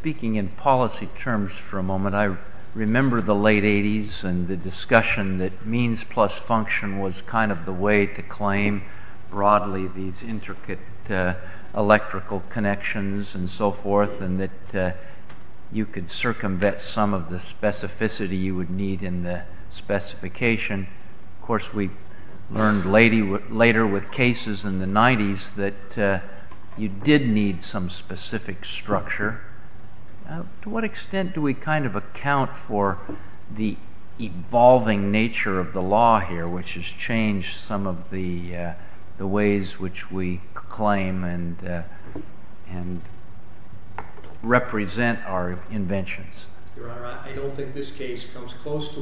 speaking in policy terms for a moment, I remember the late 80s and the discussion that means plus function was kind of the way to claim broadly these intricate electrical connections and so forth, and that you could circumvent some of the specificity you would need in the specification. Of course, we learned later with cases in the 90s that you did need some specific structure. To what extent do we kind of account for the evolving nature of the law here, which has changed some of the ways which we claim and represent our inventions? Your Honor, I don't think this case comes close to